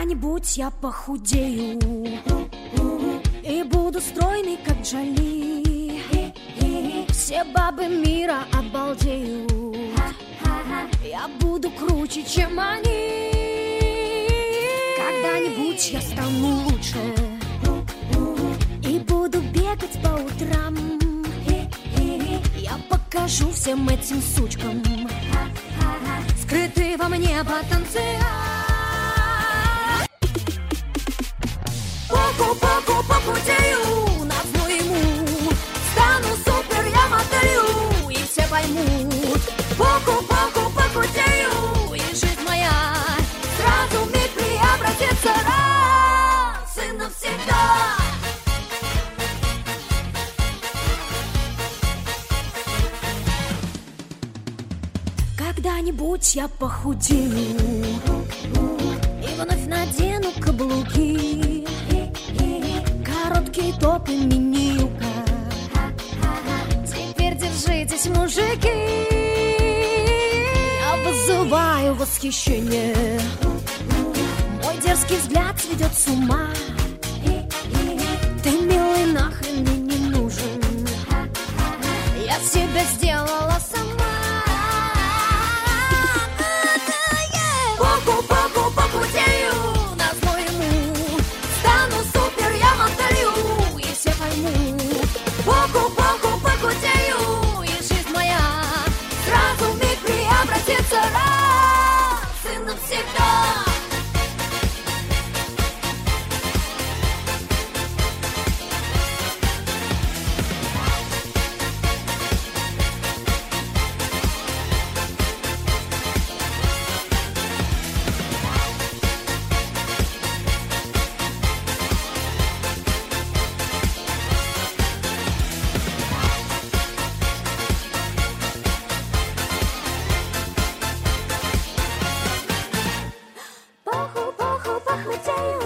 Когда-нибудь я похудею и буду стройной, как Джоли. Все бабы мира обалдеют. Я буду круче, чем они. Когда-нибудь я стану лучше и буду бегать по утрам. Я покажу всем этим сучкам скрытый во мне потенциал. Поку-поку похудею, назну ему, стану супер, я моделью, и все поймут. Поку-поку похудею, и жизнь моя сразу вмиг преобразится раз и навсегда. Когда-нибудь я похудею и вновь надену каблуки, короткий топ и мини-юбка. Теперь держитесь, мужики, я вызываю восхищение. Мой дерзкий взгляд сведет с ума. Ты, милый, нахрен мне не нужен. Я себя сделала сама. Поку-поку похудею, назло ему, стану супер, я моделью, и все поймут. Поку-поку похудею, и жизнь моя сразу вмиг преобразится раз и навсегда. Похудею,